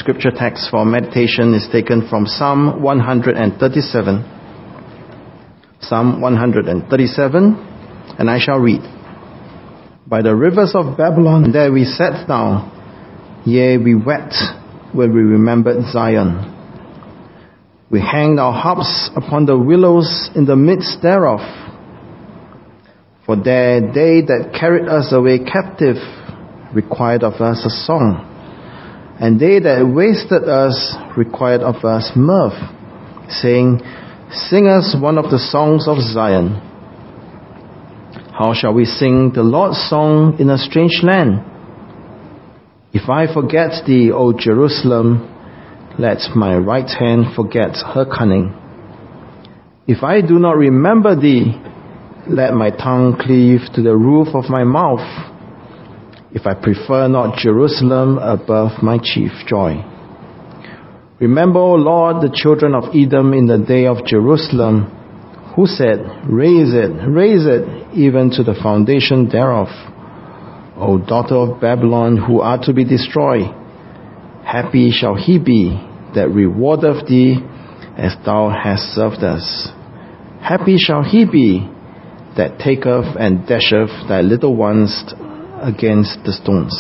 Scripture text for meditation is taken from Psalm 137. Psalm 137, and I shall read. By the rivers of Babylon, there we sat down. Yea, we wept when we remembered Zion. We hanged our harps upon the willows in the midst thereof. For there they that carried us away captive required of us a song, and they that wasted us required of us mirth, saying, Sing us one of the songs of Zion. How shall we sing the Lord's song in a strange land? If I forget thee, O Jerusalem, let my right hand forget her cunning. If I do not remember thee, let my tongue cleave to the roof of my mouth. If I prefer not Jerusalem above my chief joy. Remember, O Lord, the children of Edom in the day of Jerusalem, who said, raise it, even to the foundation thereof. O daughter of Babylon, who art to be destroyed, happy shall he be that rewardeth thee as thou hast served us. Happy shall he be that taketh and dasheth thy little ones against the stones.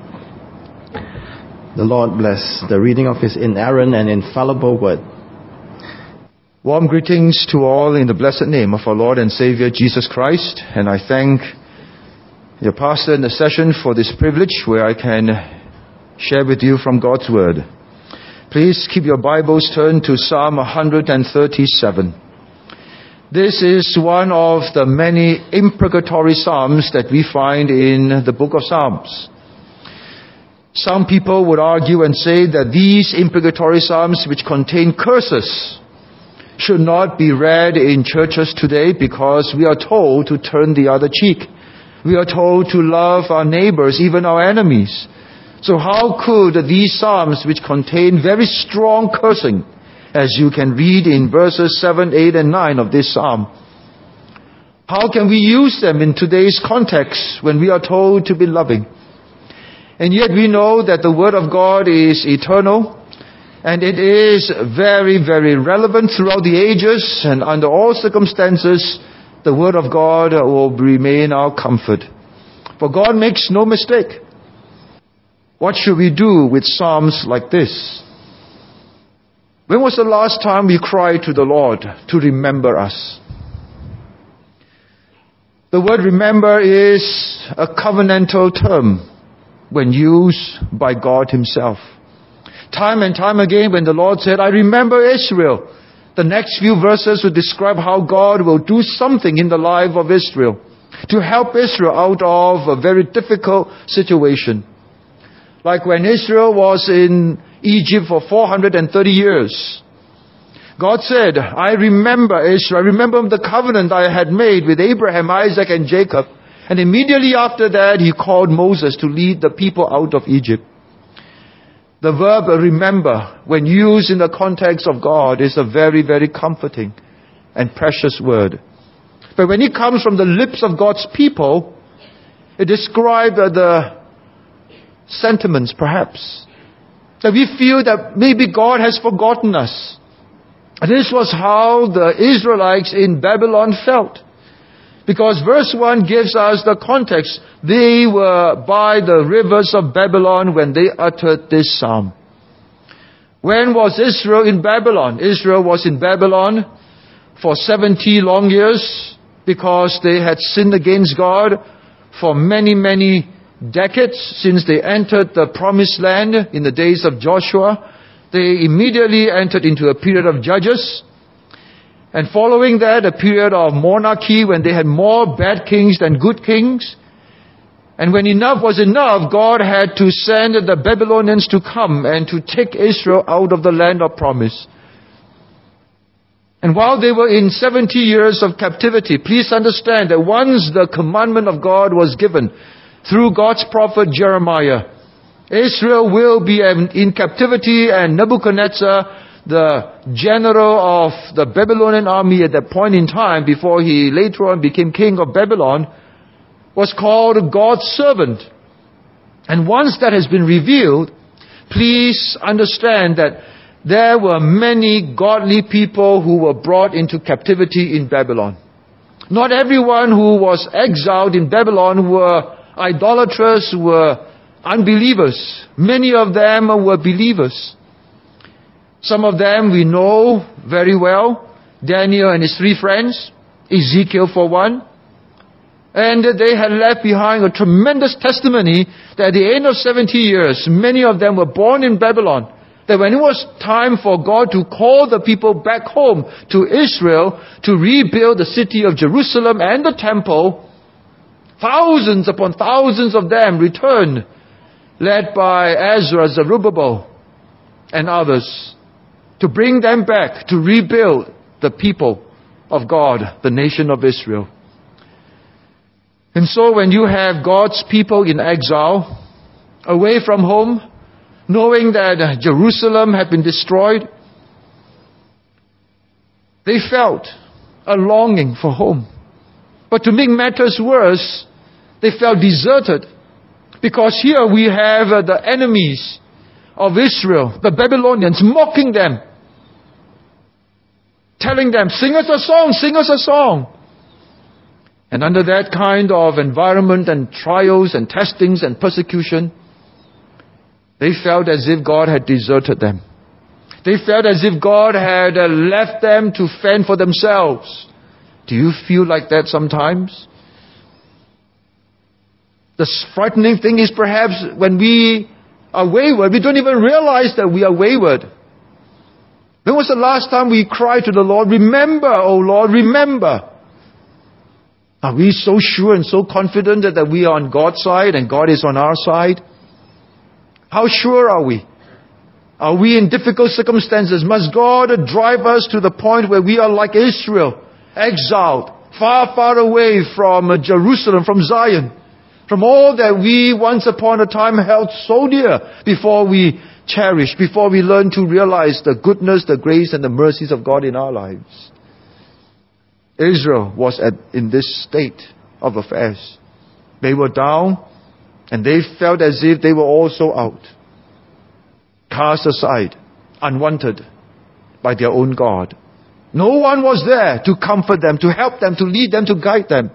The Lord bless the reading of His inerrant and infallible word. Warm greetings to all in the blessed name of our Lord and Savior Jesus Christ. And I thank your pastor in the session for this privilege where I can share with you from God's Word. Please keep your Bibles turned to Psalm 137. This is one of the many imprecatory psalms that we find in the book of Psalms. Some people would argue and say that these imprecatory psalms, which contain curses, should not be read in churches today because we are told to turn the other cheek. We are told to love our neighbors, even our enemies. So how could these psalms, which contain very strong cursing, as you can read in verses 7, 8, and 9 of this psalm, how can we use them in today's context when we are told to be loving? And yet we know that the Word of God is eternal, and it is very, very relevant throughout the ages, and under all circumstances, the Word of God will remain our comfort. For God makes no mistake. What should we do with psalms like this? When was the last time we cried to the Lord to remember us? The word remember is a covenantal term when used by God Himself. Time and time again when the Lord said, I remember Israel, the next few verses will describe how God will do something in the life of Israel to help Israel out of a very difficult situation. Like when Israel was in Egypt for 430 years. God said, I remember Israel. I remember the covenant I had made with Abraham, Isaac, and Jacob. And immediately after that, He called Moses to lead the people out of Egypt. The verb remember, when used in the context of God, is a very, very comforting and precious word. But when it comes from the lips of God's people, it describes the sentiments, perhaps, that we feel that maybe God has forgotten us. This was how the Israelites in Babylon felt. Because verse 1 gives us the context. They were by the rivers of Babylon when they uttered this psalm. When was Israel in Babylon? Israel was in Babylon for 70 long years because they had sinned against God for many, many decades since they entered the promised land in the days of Joshua. They immediately entered into a period of judges. And following that, a period of monarchy when they had more bad kings than good kings. And when enough was enough, God had to send the Babylonians to come and to take Israel out of the land of promise. And while they were in 70 years of captivity, please understand that once the commandment of God was given through God's prophet Jeremiah, Israel will be in captivity, and Nebuchadnezzar, the general of the Babylonian army at that point in time, before he later on became king of Babylon, was called God's servant. And once that has been revealed, please understand that there were many godly people who were brought into captivity in Babylon. Not everyone who was exiled in Babylon were idolatrous, were unbelievers. Many of them were believers. Some of them we know very well. Daniel and his 3 friends, Ezekiel for one. And they had left behind a tremendous testimony that at the end of 70 years, many of them were born in Babylon. That when it was time for God to call the people back home to Israel to rebuild the city of Jerusalem and the temple, thousands upon thousands of them returned, led by Ezra, Zerubbabel, and others, to bring them back to rebuild the people of God, the nation of Israel. And so when you have God's people in exile, away from home, knowing that Jerusalem had been destroyed, they felt a longing for home. But to make matters worse, they felt deserted. Because here we have the enemies of Israel, the Babylonians, mocking them, telling them, sing us a song, sing us a song. And under that kind of environment and trials and testings and persecution, they felt as if God had deserted them. They felt as if God had left them to fend for themselves. Do you feel like that sometimes? The frightening thing is perhaps when we are wayward, we don't even realize that we are wayward. When was the last time we cried to the Lord, remember, O Lord, remember? Are we so sure and so confident that we are on God's side and God is on our side? How sure are we? Are we in difficult circumstances? Must God drive us to the point where we are like Israel, exiled, far, far away from Jerusalem, from Zion, from all that we once upon a time held so dear before we cherish, before we learn to realize the goodness, the grace, and the mercies of God in our lives? Israel was in this state of affairs. They were down, and they felt as if they were also out, cast aside, unwanted by their own God. No one was there to comfort them, to help them, to lead them, to guide them.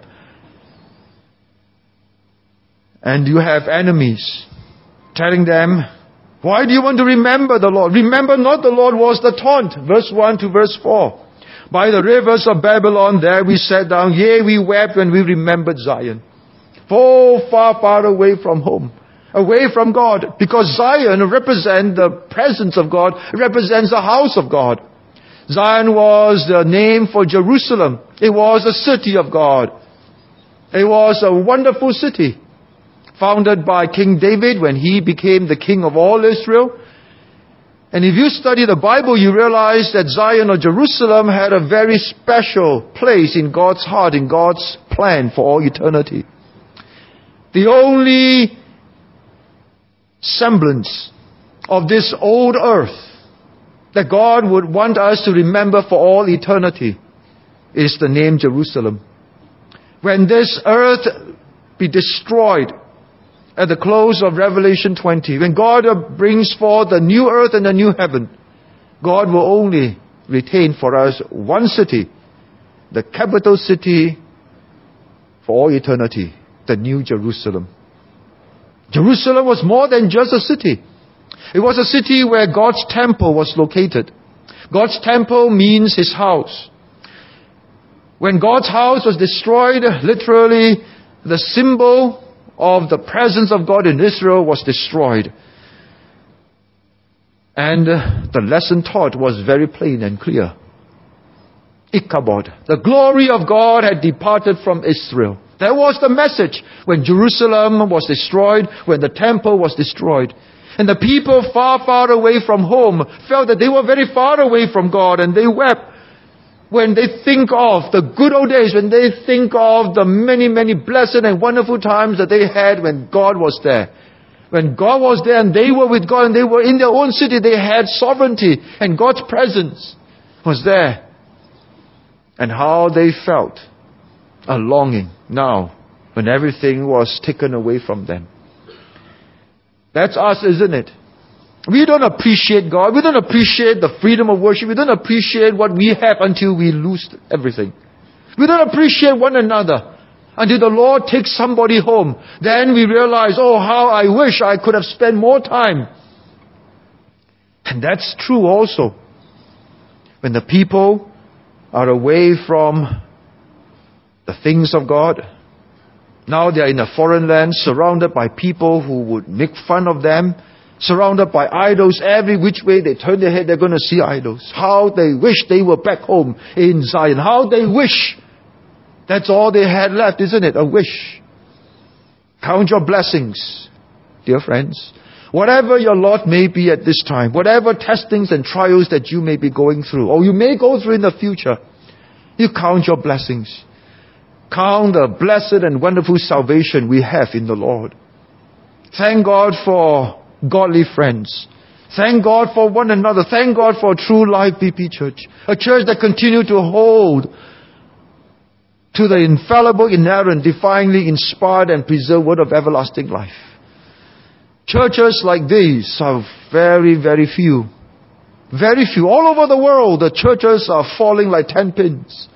And you have enemies telling them, why do you want to remember the Lord? Remember not the Lord was the taunt. Verse 1 to verse 4. By the rivers of Babylon, there we sat down. Yea, we wept when we remembered Zion. So far, far away from home. Away from God. Because Zion represents the presence of God. It represents the house of God. Zion was the name for Jerusalem. It was a city of God. It was a wonderful city. Founded by King David when he became the king of all Israel. And if you study the Bible, you realize that Zion or Jerusalem had a very special place in God's heart, in God's plan for all eternity. The only semblance of this old earth that God would want us to remember for all eternity is the name Jerusalem. When this earth be destroyed at the close of Revelation 20, when God brings forth the new earth and the new heaven, God will only retain for us one city, the capital city for all eternity, the New Jerusalem. Jerusalem was more than just a city. It was a city where God's temple was located. God's temple means His house. When God's house was destroyed, literally the symbol of the presence of God in Israel was destroyed. And the lesson taught was very plain and clear. Ichabod, the glory of God had departed from Israel. That was the message when Jerusalem was destroyed, when the temple was destroyed. And the people far, far away from home felt that they were very far away from God, and they wept when they think of the good old days, when they think of the many, many blessed and wonderful times that they had when God was there. When God was there and they were with God and they were in their own city, they had sovereignty and God's presence was there. And how they felt a longing now when everything was taken away from them. That's us, isn't it? We don't appreciate God. We don't appreciate the freedom of worship. We don't appreciate what we have until we lose everything. We don't appreciate one another until the Lord takes somebody home. Then we realize, oh, how I wish I could have spent more time. And that's true also. When the people are away from the things of God, now they are in a foreign land, surrounded by people who would make fun of them, surrounded by idols. Every which way they turn their head, they're going to see idols. How they wish they were back home in Zion. How they wish. That's all they had left, isn't it? A wish. Count your blessings, dear friends. Whatever your lot may be at this time, whatever testings and trials that you may be going through, or you may go through in the future, you count your blessings. Count the blessed and wonderful salvation we have in the Lord. Thank God for godly friends. Thank God for one another. Thank God for True Life BP Church. A church that continues to hold to the infallible, inerrant, divinely inspired and preserved word of everlasting life. Churches like these are very, very few. Very few. All over the world, the churches are falling like 10 pins.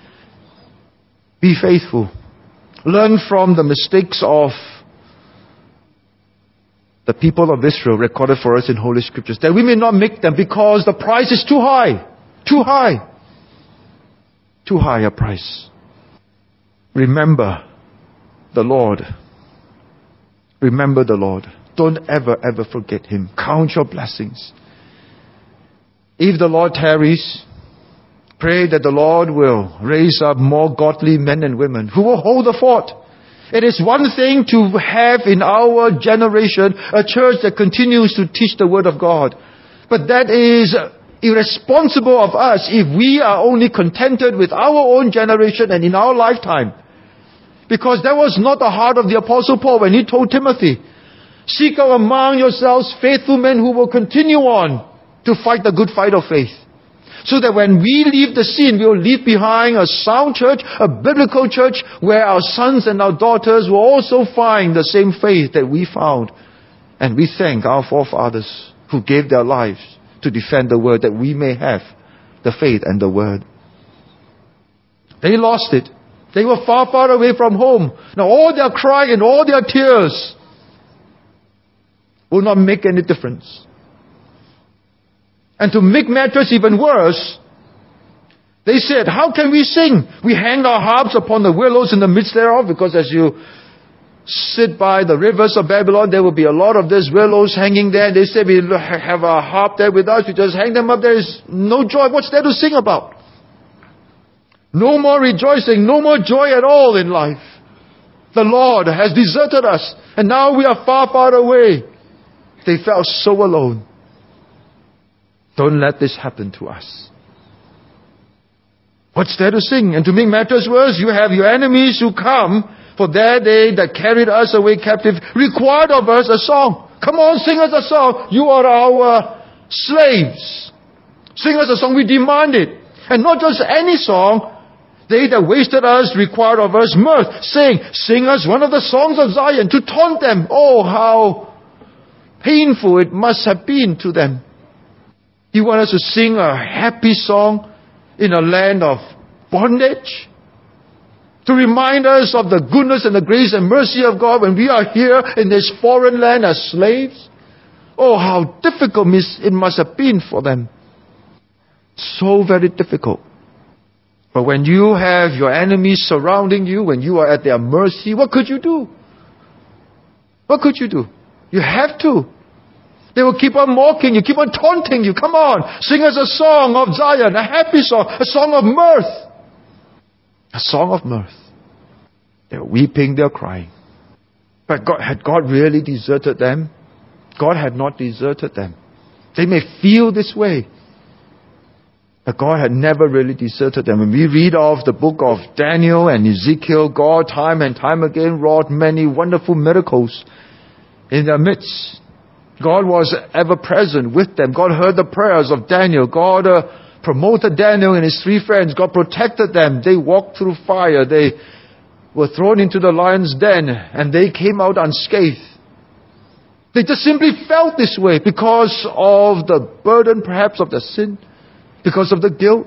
Be faithful. Learn from the mistakes of the people of Israel recorded for us in Holy Scriptures, that we may not make them, because the price is too high. Too high. Too high a price. Remember the Lord. Remember the Lord. Don't ever, ever forget Him. Count your blessings. If the Lord tarries, pray that the Lord will raise up more godly men and women who will hold the fort. It is one thing to have in our generation a church that continues to teach the Word of God. But that is irresponsible of us if we are only contented with our own generation and in our lifetime. Because that was not the heart of the Apostle Paul when he told Timothy, seek out among yourselves faithful men who will continue on to fight the good fight of faith. So that when we leave the scene, we will leave behind a sound church, a biblical church, where our sons and our daughters will also find the same faith that we found. And we thank our forefathers who gave their lives to defend the word, that we may have the faith and the word. They lost it. They were far, far away from home. Now all their crying and all their tears will not make any difference. And to make matters even worse, they said, how can we sing? We hang our harps upon the willows in the midst thereof, because as you sit by the rivers of Babylon, there will be a lot of these willows hanging there. They say, we have a harp there with us. We just hang them up. There is no joy. What's there to sing about? No more rejoicing, no more joy at all in life. The Lord has deserted us, and now we are far, far away. They felt so alone. Don't let this happen to us. What's there to sing? And to make matters worse, you have your enemies who come, for their day that carried us away captive required of us a song. Come on, sing us a song. You are our slaves. Sing us a song. We demand it. And not just any song. They that wasted us required of us mirth. Sing us one of the songs of Zion, to taunt them. Oh, how painful it must have been to them. You want us to sing a happy song in a land of bondage? To remind us of the goodness and the grace and mercy of God when we are here in this foreign land as slaves? Oh, how difficult it must have been for them. So very difficult. But when you have your enemies surrounding you, when you are at their mercy, what could you do? What could you do? You have to. They will keep on mocking you, keep on taunting you. Come on, sing us a song of Zion, a happy song, a song of mirth. A song of mirth. They're weeping, they're crying. But had God really deserted them? God had not deserted them. They may feel this way, but God had never really deserted them. When we read of the book of Daniel and Ezekiel, God time and time again wrought many wonderful miracles in their midst. God was ever present with them. God heard the prayers of Daniel. God promoted Daniel and his 3 friends. God protected them. They walked through fire. They were thrown into the lion's den, and they came out unscathed. They just simply felt this way because of the burden, perhaps, of the sin, because of the guilt.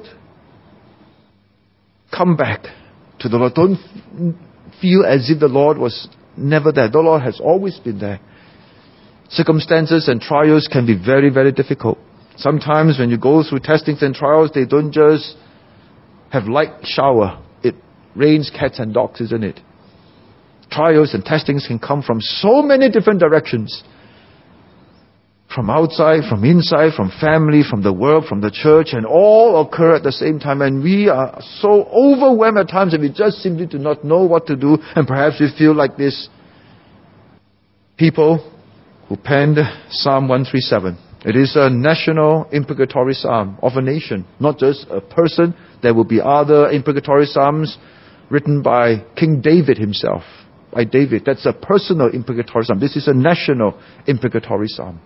Come back to the Lord. Don't feel as if the Lord was never there. The Lord has always been there. Circumstances and trials can be very, very difficult. Sometimes when you go through testings and trials, they don't just have light shower. It rains cats and dogs, isn't it? Trials and testings can come from so many different directions. From outside, from inside, from family, from the world, from the church, and all occur at the same time. And we are so overwhelmed at times that we just simply do not know what to do. And perhaps we feel like this people who penned Psalm 137. It is a national imprecatory psalm of a nation, not just a person. There will be other imprecatory psalms written by King David himself. By David. That's a personal imprecatory psalm. This is a national imprecatory psalm.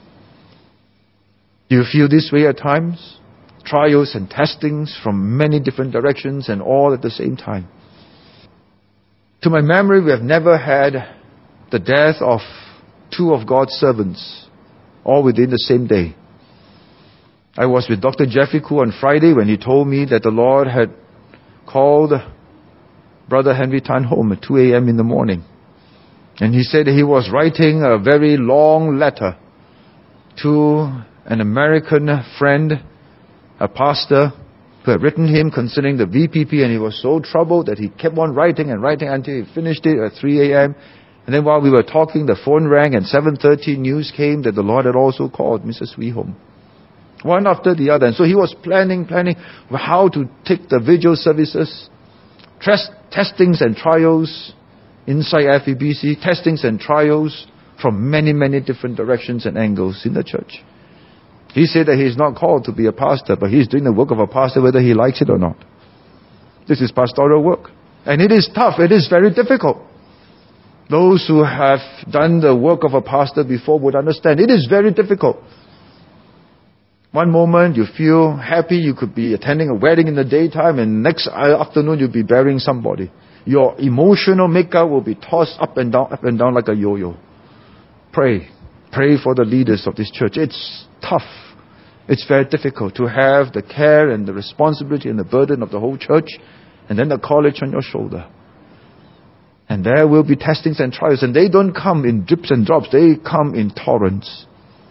Do you feel this way at times? Trials and testings from many different directions and all at the same time. To my memory, we have never had the death of two of God's servants, all within the same day. I was with Dr. Jeffrey Koo on Friday when he told me that the Lord had called Brother Henry Tan home at 2 a.m. in the morning. And he said he was writing a very long letter to an American friend, a pastor, who had written him concerning the VPP, and he was so troubled that he kept on writing and writing until he finished it at 3 a.m. And then while we were talking, the phone rang, and 7:30 news came that the Lord had also called Mrs. Wee home. One after the other. And so he was planning how to take the vigil services, testings and trials inside FEBC, testings and trials from many, many different directions and angles in the church. He said that he's not called to be a pastor, but he's doing the work of a pastor whether he likes it or not. This is pastoral work. And it is tough. It is very difficult. Those who have done the work of a pastor before would understand. It is very difficult. One moment you feel happy, you could be attending a wedding in the daytime, and next afternoon you'll be burying somebody. Your emotional makeup will be tossed up and down like a yo-yo. Pray. Pray for the leaders of this church. It's tough. It's very difficult to have the care and the responsibility and the burden of the whole church, and then the college on your shoulder. And there will be testings and trials, and they don't come in drips and drops. They come in torrents.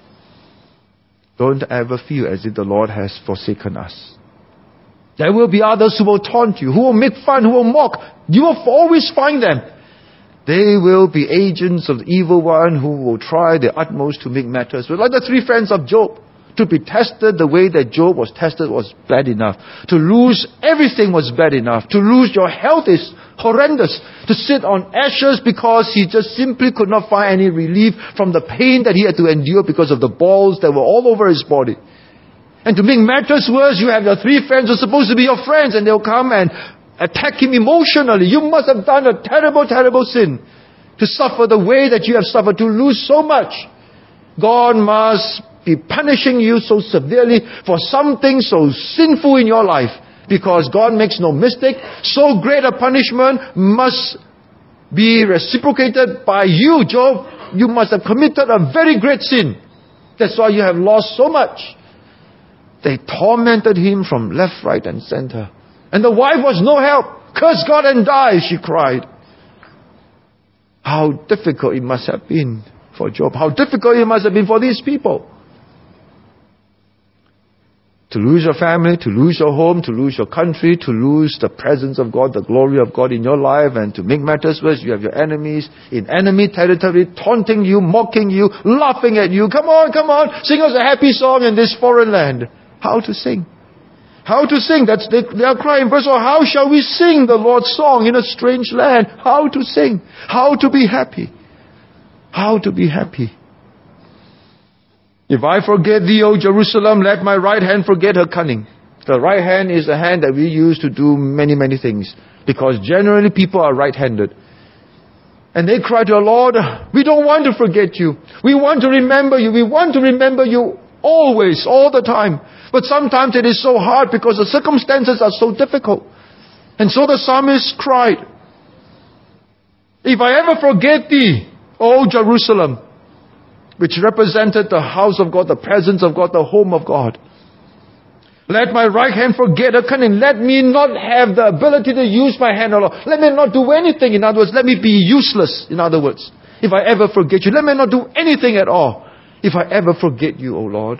Don't ever feel as if the Lord has forsaken us. There will be others who will taunt you, who will make fun, who will mock. You will always find them. They will be agents of the evil one who will try their utmost to make matters. But like the three friends of Job, to be tested the way that Job was tested was bad enough. To lose everything was bad enough. To lose your health is horrendous. To sit on ashes because he just simply could not find any relief from the pain that he had to endure because of the balls that were all over his body. And to make matters worse, you have your three friends who are supposed to be your friends, and they'll come and attack him emotionally. You must have done a terrible, terrible sin to suffer the way that you have suffered, to lose so much. God must be punishing you so severely for something so sinful in your life, because God makes no mistake. So great a punishment must be reciprocated by you, Job. You must have committed a very great sin. That's why you have lost so much. They tormented him from left, right, and center. And the wife was no help. Curse God and die, she cried. How difficult it must have been for Job. How difficult it must have been for these people. To lose your family, to lose your home, to lose your country, to lose the presence of God, the glory of God in your life, and to make matters worse, you have your enemies in enemy territory, taunting you, mocking you, laughing at you. Come on, sing us a happy song in this foreign land. How to sing? How to sing? They are crying. Verse 4, how shall we sing the Lord's song in a strange land? How to sing? How to be happy? How to be happy? If I forget thee, O Jerusalem, let my right hand forget her cunning. The right hand is the hand that we use to do many, many things. Because generally people are right-handed. And they cry to the Lord, we don't want to forget you. We want to remember you. We want to remember you always, all the time. But sometimes it is so hard because the circumstances are so difficult. And so the psalmist cried, if I ever forget thee, O Jerusalem, which represented the house of God, the presence of God, the home of God. Let my right hand forget her cunning. Let me not have the ability to use my hand, O Lord. Let me not do anything. In other words, let me be useless. In other words, if I ever forget you, let me not do anything at all. If I ever forget you, O Lord.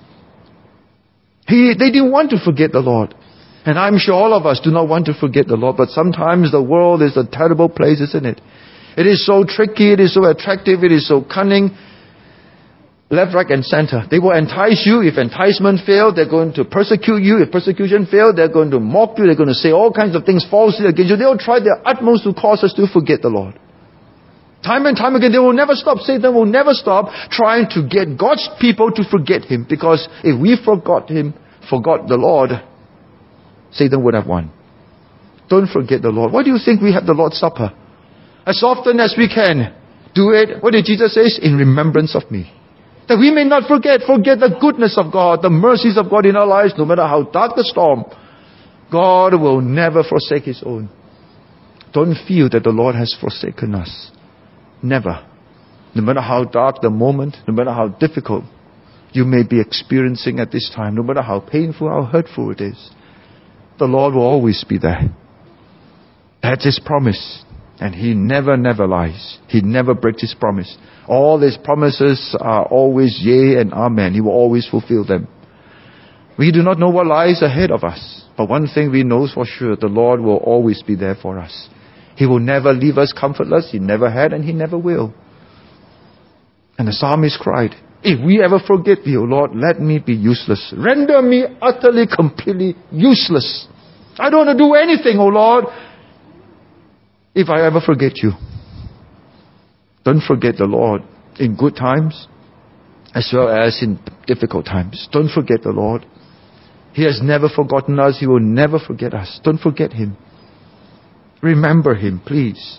They didn't want to forget the Lord. And I'm sure all of us do not want to forget the Lord. But sometimes the world is a terrible place, isn't it? It is so tricky. It is so attractive. It is so cunning. Left, right, and center. They will entice you. If enticement fails, they're going to persecute you. If persecution fails, they're going to mock you. They're going to say all kinds of things falsely against you. They'll try their utmost to cause us to forget the Lord. Time and time again, they will never stop. Satan will never stop trying to get God's people to forget Him. Because if we forgot Him, forgot the Lord, Satan would have won. Don't forget the Lord. Why do you think we have the Lord's Supper? As often as we can, do it. What did Jesus say? In remembrance of me. That we may not forget the goodness of God, the mercies of God in our lives, no matter how dark the storm. God will never forsake His own. Don't feel that the Lord has forsaken us. Never. No matter how dark the moment, no matter how difficult you may be experiencing at this time, no matter how painful, how hurtful it is, the Lord will always be there. That's His promise. And He never lies. He never breaks His promise. All His promises are always yea and amen. He will always fulfill them. We do not know what lies ahead of us. But one thing we know for sure, the Lord will always be there for us. He will never leave us comfortless. He never had and He never will. And the psalmist cried, if we ever forget Thee, O Lord, let me be useless. Render me utterly, completely useless. I don't want to do anything, O Lord, if I ever forget You. Don't forget the Lord in good times as well as in difficult times. Don't forget the Lord. He has never forgotten us. He will never forget us. Don't forget Him. Remember Him, please.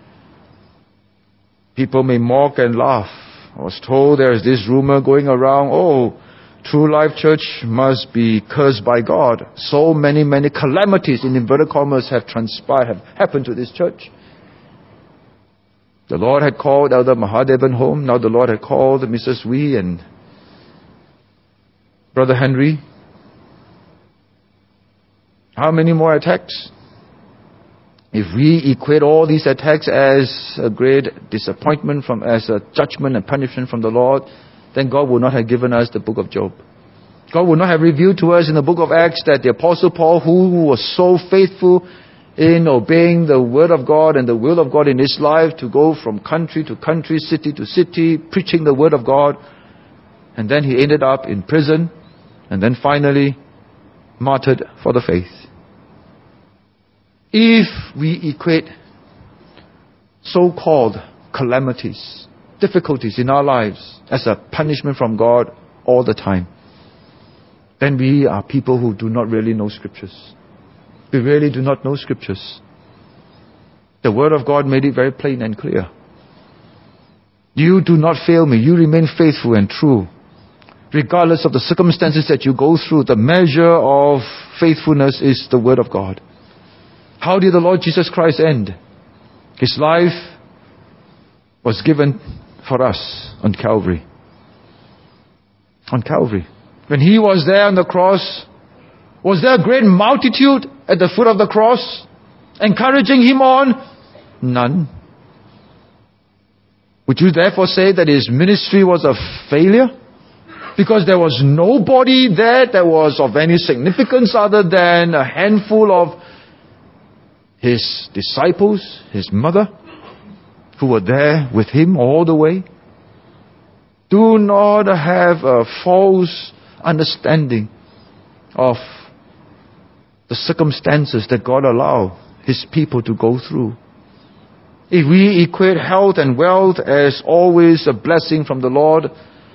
People may mock and laugh. I was told there is this rumor going around, True Life Church must be cursed by God. So many calamities in inverted commas have transpired, have happened to this church. The Lord had called Elder Mahadevan home. Now the Lord had called Mrs. Wee and Brother Henry. How many more attacks? If we equate all these attacks as a great disappointment, as a judgment and punishment from the Lord, then God would not have given us the book of Job. God would not have revealed to us in the book of Acts that the Apostle Paul, who was so faithful in obeying the word of God and the will of God in his life, to go from country to country, city to city, preaching the word of God, and then he ended up in prison, and then finally martyred for the faith. If we equate so-called calamities, difficulties in our lives as a punishment from God all the time, then we are people who do not really know Scriptures. We really do not know Scriptures. The Word of God made it very plain and clear. You do not fail me. You remain faithful and true. Regardless of the circumstances that you go through, the measure of faithfulness is the Word of God. How did the Lord Jesus Christ end? His life was given for us on Calvary. On Calvary. When He was there on the cross, was there a great multitude at the foot of the cross encouraging Him on? None. Would you therefore say that His ministry was a failure? Because there was nobody there that was of any significance other than a handful of His disciples, His mother, who were there with Him all the way. Do not have a false understanding of the circumstances that God allowed His people to go through. If we equate health and wealth as always a blessing from the Lord,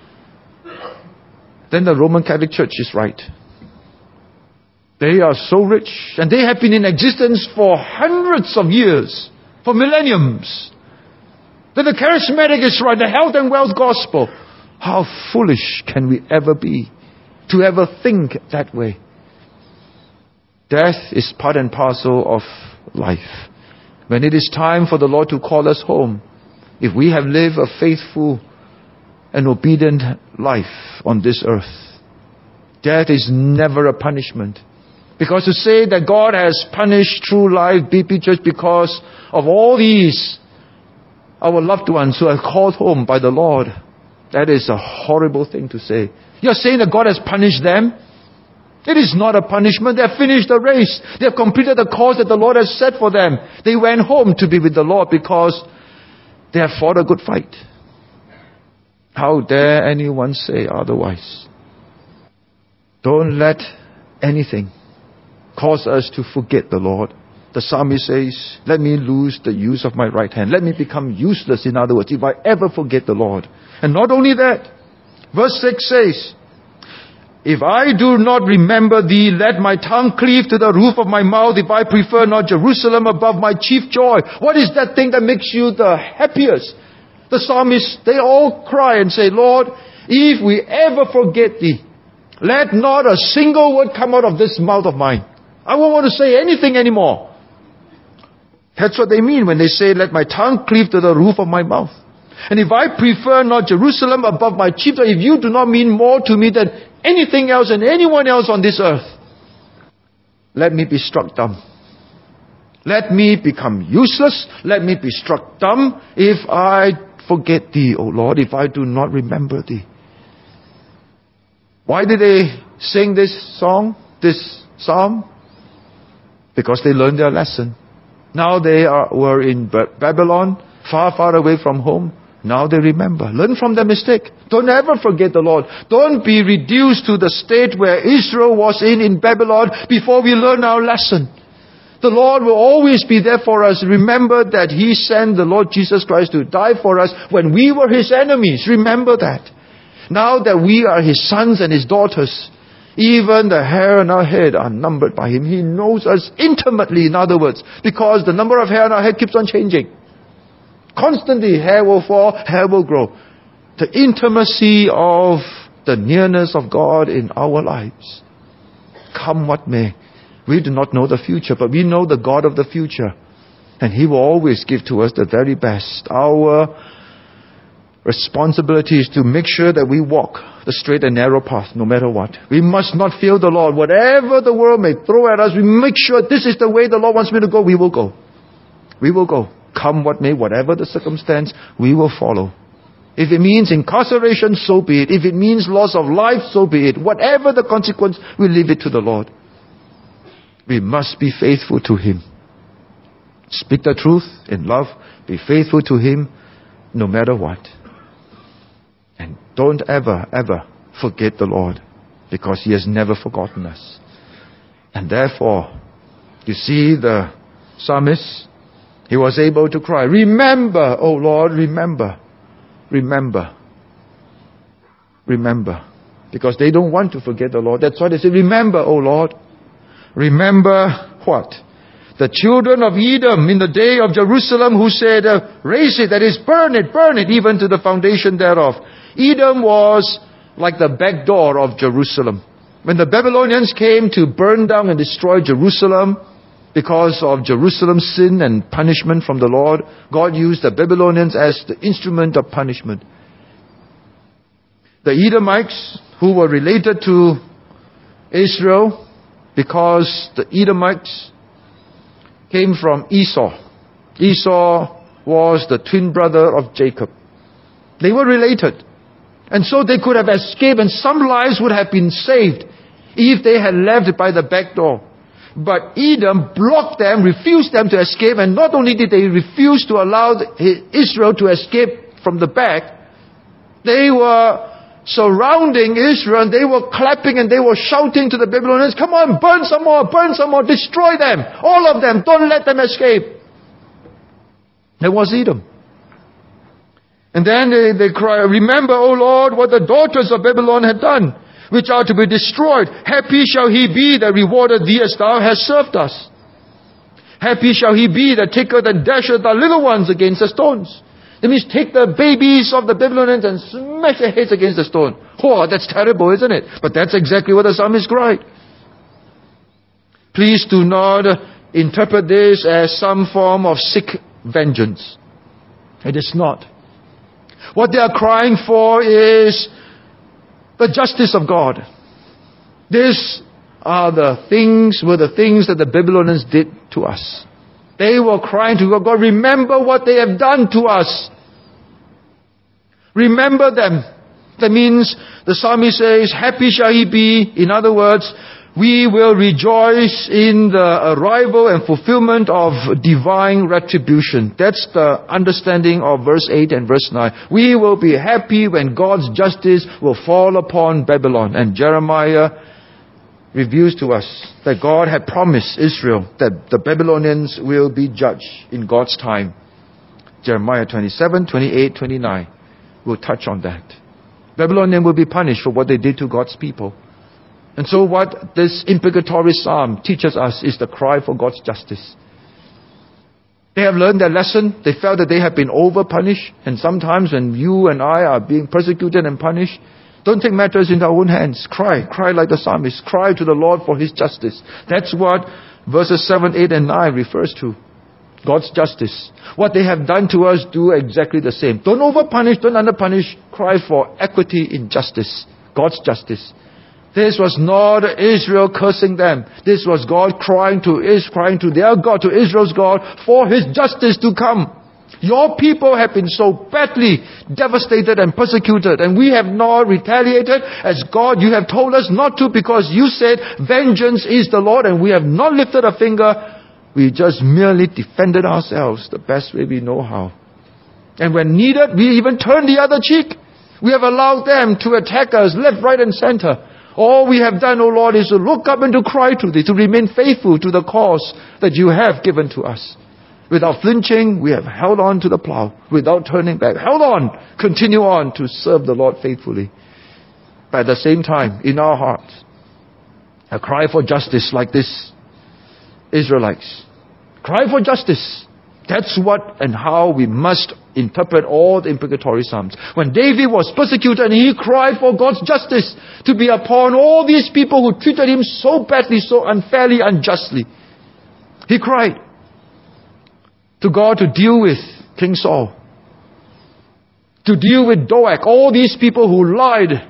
then the Roman Catholic Church is right. They are so rich, and they have been in existence for hundreds of years, for millenniums. That the charismatic is right, the health and wealth gospel. How foolish can we ever be to ever think that way? Death is part and parcel of life. When it is time for the Lord to call us home, if we have lived a faithful an obedient life on this earth. Death is never a punishment. Because to say that God has punished through life, BP Church, because of all these, our loved ones who are called home by the Lord, that is a horrible thing to say. You're saying that God has punished them? It is not a punishment. They have finished the race. They have completed the course that the Lord has set for them. They went home to be with the Lord because they have fought a good fight. How dare anyone say otherwise? Don't let anything cause us to forget the Lord. The psalmist says, let me lose the use of my right hand. Let me become useless, in other words, if I ever forget the Lord. And not only that, verse 6 says, if I do not remember thee, let my tongue cleave to the roof of my mouth, if I prefer not Jerusalem above my chief joy. What is that thing that makes you the happiest? The psalmists, they all cry and say, Lord, if we ever forget thee, let not a single word come out of this mouth of mine. I won't want to say anything anymore. That's what they mean when they say, let my tongue cleave to the roof of my mouth. And if I prefer not Jerusalem above my chief joy, if you do not mean more to me than anything else and anyone else on this earth, let me be struck dumb. Let me become useless. Let me be struck dumb if I forget thee, O Lord, if I do not remember thee. Why did they sing this song, this psalm? Because they learned their lesson. Now they were in Babylon, far, far away from home. Now they remember. Learn from their mistake. Don't ever forget the Lord. Don't be reduced to the state where Israel was in Babylon before we learn our lesson. The Lord will always be there for us. Remember that He sent the Lord Jesus Christ to die for us when we were His enemies. Remember that. Now that we are His sons and His daughters, even the hair on our head are numbered by Him. He knows us intimately, in other words, because the number of hair on our head keeps on changing. Constantly, hair will fall, hair will grow. The intimacy of the nearness of God in our lives. Come what may. We do not know the future, but we know the God of the future. And He will always give to us the very best. Our responsibility is to make sure that we walk the straight and narrow path, no matter what. We must not fail the Lord. Whatever the world may throw at us, we make sure this is the way the Lord wants me to go. We will go. We will go. Come what may, whatever the circumstance, we will follow. If it means incarceration, so be it. If it means loss of life, so be it. Whatever the consequence, we leave it to the Lord. We must be faithful to Him. Speak the truth in love. Be faithful to Him no matter what. And don't ever, ever forget the Lord, because He has never forgotten us. And therefore, you see the psalmist, he was able to cry, remember, O Lord, remember. Remember. Remember. Because they don't want to forget the Lord. That's why they say, remember, O Lord. Remember what? The children of Edom in the day of Jerusalem who said, raise it, that is, burn it, even to the foundation thereof. Edom was like the back door of Jerusalem. When the Babylonians came to burn down and destroy Jerusalem, because of Jerusalem's sin and punishment from the Lord, God used the Babylonians as the instrument of punishment. The Edomites, who were related to Israel, because the Edomites came from Esau. Esau was the twin brother of Jacob. They were related. And so they could have escaped, and some lives would have been saved if they had left by the back door. But Edom blocked them, refused them to escape, and not only did they refuse to allow Israel to escape from the back, they were surrounding Israel, and they were clapping and they were shouting to the Babylonians, come on, burn some more, destroy them, all of them, don't let them escape. That was Edom. And then they cry, remember, O Lord, what the daughters of Babylon had done, which are to be destroyed. Happy shall he be that rewarded thee as thou hast served us. Happy shall he be that taketh and dasheth the little ones against the stones. That means take the babies of the Babylonians and smash their heads against the stone. Oh, that's terrible, isn't it? But that's exactly what the psalmist cried. Please do not interpret this as some form of sick vengeance. It is not. What they are crying for is the justice of God. These were the things that the Babylonians did to us. They were crying to God, remember what they have done to us. Remember them. That means the psalmist says, happy shall he be. In other words, we will rejoice in the arrival and fulfillment of divine retribution. That's the understanding of verse 8 and verse 9. We will be happy when God's justice will fall upon Babylon. And Jeremiah reveals to us that God had promised Israel that the Babylonians will be judged in God's time. Jeremiah 27, 28, 29. We'll touch on that. Babylonians will be punished for what they did to God's people. And so what this imprecatory psalm teaches us is the cry for God's justice. They have learned their lesson. They felt that they have been over-punished. And sometimes when you and I are being persecuted and punished, don't take matters into our own hands. Cry like the psalmist. Cry to the Lord for His justice. That's what verses 7, 8 and 9 refers to. God's justice. What they have done to us, do exactly the same. Don't over-punish, don't under-punish. Cry for equity in justice. God's justice. This was not Israel cursing them. This was God crying to their God, to Israel's God, for His justice to come. Your people have been so badly devastated and persecuted, and we have not retaliated as God, you have told us not to, because you said vengeance is the Lord, and we have not lifted a finger. We just merely defended ourselves the best way we know how. And when needed, we even turned the other cheek. We have allowed them to attack us left, right and center. All we have done, O Lord, is to look up and to cry to Thee, to remain faithful to the cause that You have given to us. Without flinching, we have held on to the plow. Without turning back, held on, continue on to serve the Lord faithfully. But at the same time, in our hearts, a cry for justice like this Israelites. Cry for justice. That's what and how we must interpret all the imprecatory psalms. When David was persecuted, he cried for God's justice to be upon all these people who treated him so badly, so unfairly, unjustly. He cried to God to deal with King Saul, to deal with Doeg, all these people who lied.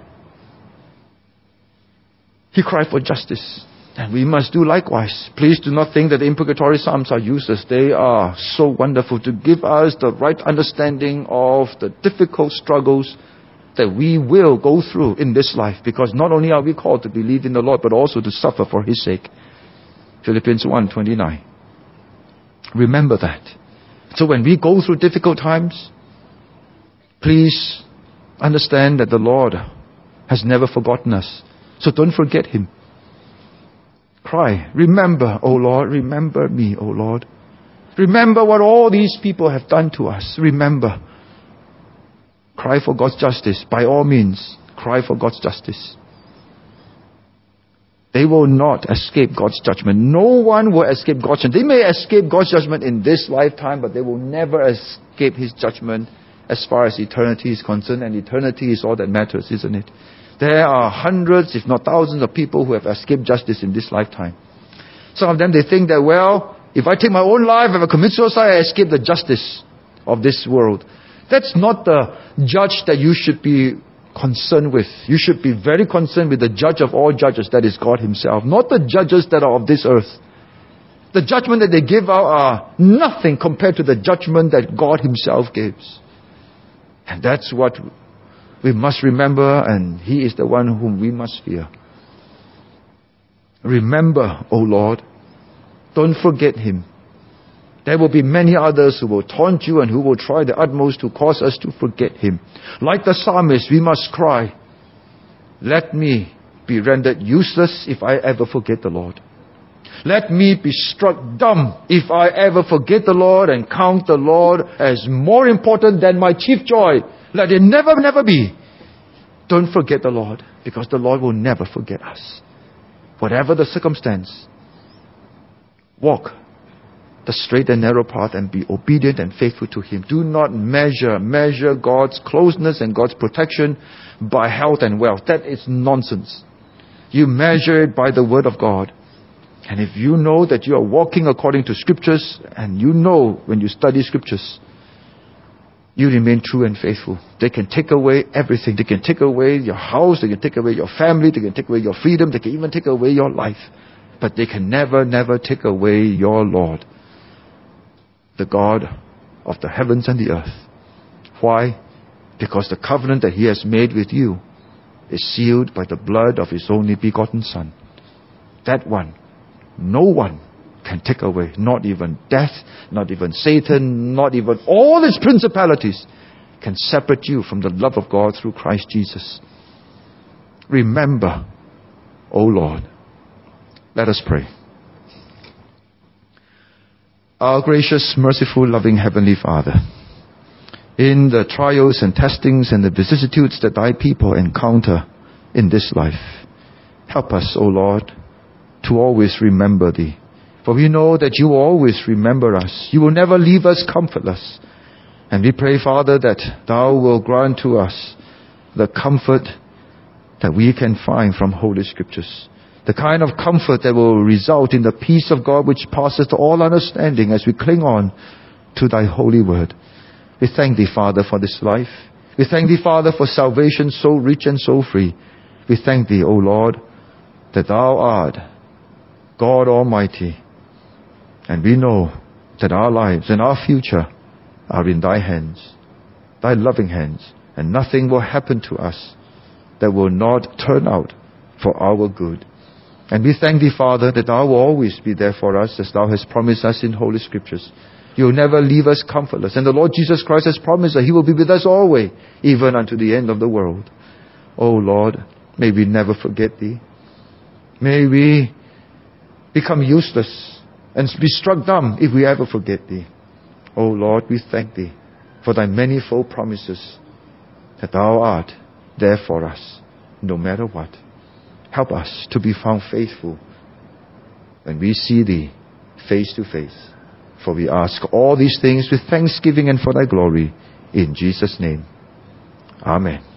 He cried for justice. And we must do likewise. Please do not think that the imprecatory psalms are useless. They are so wonderful to give us the right understanding of the difficult struggles that we will go through in this life. Because not only are we called to believe in the Lord, but also to suffer for His sake. Philippians 1:29. Remember that. So when we go through difficult times, please understand that the Lord has never forgotten us. So don't forget Him. Cry, remember, O Lord, remember me, O Lord. Remember what all these people have done to us. Remember. Cry for God's justice. By all means, cry for God's justice. They will not escape God's judgment. No one will escape God's judgment. They may escape God's judgment in this lifetime, but they will never escape His judgment as far as eternity is concerned. And eternity is all that matters, isn't it? There are hundreds, if not thousands, of people who have escaped justice in this lifetime. Some of them, they think that, well, if I take my own life, if I commit suicide, I escape the justice of this world. That's not the judge that you should be concerned with. You should be very concerned with the judge of all judges, that is God Himself, not the judges that are of this earth. The judgment that they give out are nothing compared to the judgment that God Himself gives. And that's what we must remember, and He is the one whom we must fear. Remember, O Lord, don't forget Him. There will be many others who will taunt you and who will try their utmost to cause us to forget Him. Like the psalmist, we must cry, let me be rendered useless if I ever forget the Lord. Let me be struck dumb if I ever forget the Lord and count the Lord as more important than my chief joy. Let it never, never be. Don't forget the Lord, because the Lord will never forget us. Whatever the circumstance, walk the straight and narrow path and be obedient and faithful to Him. Do not measure God's closeness and God's protection by health and wealth. That is nonsense. You measure it by the Word of God. And if you know that you are walking according to Scriptures, and you know when you study Scriptures, You remain true and faithful. They can take away everything. They can take away your house. They can take away your family. They can take away your freedom. They can even take away your life. But they can never, never take away your Lord, the God of the heavens and the earth. Why? Because the covenant that He has made with you is sealed by the blood of His only begotten Son. That one, no one can take away. Not even death, not even Satan, not even all its principalities can separate you from the love of God through Christ Jesus. Remember, O Lord. Let us pray. Our gracious, merciful, loving Heavenly Father, in the trials and testings and the vicissitudes that Thy people encounter in this life, help us, O Lord, to always remember Thee. For we know that You always remember us. You will never leave us comfortless. And we pray, Father, that Thou will grant to us the comfort that we can find from Holy Scriptures. The kind of comfort that will result in the peace of God which passes all understanding as we cling on to Thy holy word. We thank Thee, Father, for this life. We thank Thee, Father, for salvation so rich and so free. We thank Thee, O Lord, that Thou art God Almighty. And we know that our lives and our future are in Thy hands, Thy loving hands. And nothing will happen to us that will not turn out for our good. And we thank Thee, Father, that Thou will always be there for us as Thou hast promised us in Holy Scriptures. You will never leave us comfortless. And the Lord Jesus Christ has promised that He will be with us always, even unto the end of the world. Oh Lord, may we never forget Thee. May we become useless and be struck dumb if we ever forget Thee. Oh Lord, we thank Thee for Thy manifold promises that Thou art there for us, no matter what. Help us to be found faithful when we see Thee face to face. For we ask all these things with thanksgiving and for Thy glory. In Jesus' name. Amen.